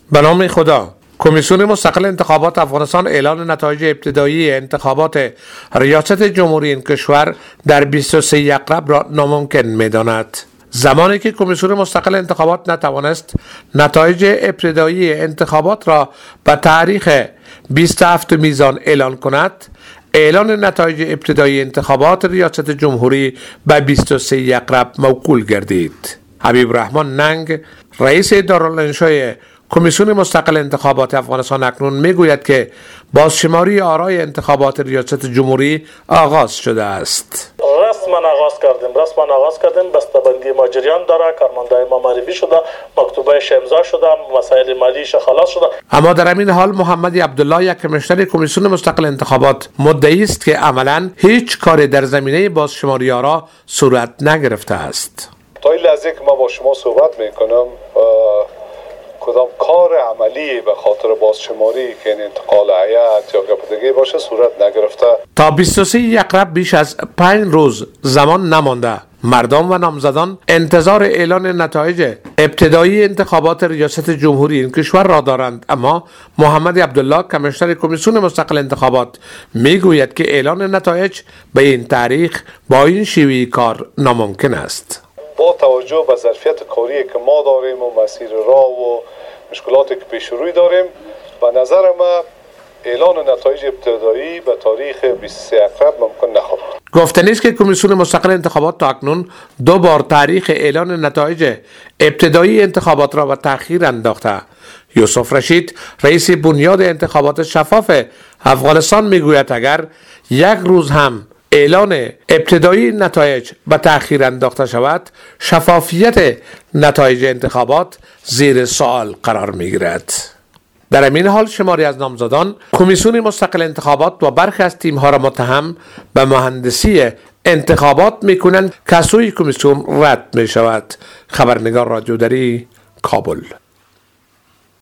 به نام خدا. کمیسیون مستقل انتخابات افغانستان اعلان نتایج ابتدایی انتخابات ریاست جمهوری این کشور در 23 یقرب را ناممکن می‌داند. زمانی که کمیسیون مستقل انتخابات نتوانست نتایج ابتدایی انتخابات را به تاریخ 27 میزان اعلان کند، اعلان نتایج ابتدایی انتخابات ریاست جمهوری به 23 یقرب موکول گردید. حبیب رحمان ننگ، رئیس دارالانشای کمیسیون مستقل انتخابات افغانستان اکنون میگوید که بازشماری آرای انتخابات ریاست جمهوری آغاز شده است. رسما آغاز کردیم. بسته‌بندی ما جریان داره، کارمندای ما معرفی شده، مکتوبایش امضا شده، مسائل مالیش خلاص شده. اما در همین حال محمد عبدالله، یک کمیشنر کمیسیون مستقل انتخابات، مدعی است که عملاً هیچ کاری در زمینه بازشماری آرا صورت نگرفته است. تا این لحظه که ما با شما صحبت میکنم کدام کار عملی به خاطر بازشماری که این انتقال هیئت یا گپدگی باشه صورت نگرفته. تا 23 یقرب بیش از 5 روز زمان نمانده. مردم و نامزدان انتظار اعلان نتایج ابتدایی انتخابات ریاست جمهوری این کشور را دارند، اما محمد عبدالله، کمیشنر کمیسیون مستقل انتخابات، میگوید که اعلان نتایج به این تاریخ با این شیوه کار ناممکن است. با توجه به ظرفیت کاری که ما داریم و مسیر راه و مشکلاتی که پیش روی داریم، به نظر ما اعلان نتایج ابتدایی به تاریخ 23 یقرب ممکن نخواهد. گفتنی است که کمیسیون مستقل انتخابات تا اکنون 2 بار تاریخ اعلان نتایج ابتدایی انتخابات را به تأخیر انداخته. یوسف رشید، رئیس بنیاد انتخابات شفاف افغانستان، میگوید اگر یک روز هم اعلان ابتدایی نتایج به تأخیر انداخته شود، شفافیت نتایج انتخابات زیر سوال قرار می‌گیرد. در همین حال شماری از نامزدان کمیسیون مستقل انتخابات و برخی از تیم‌ها را متهم به مهندسی انتخابات می‌کنند که از سوی کمیسیون رد می‌شود. خبرنگار رادیو دری، کابل.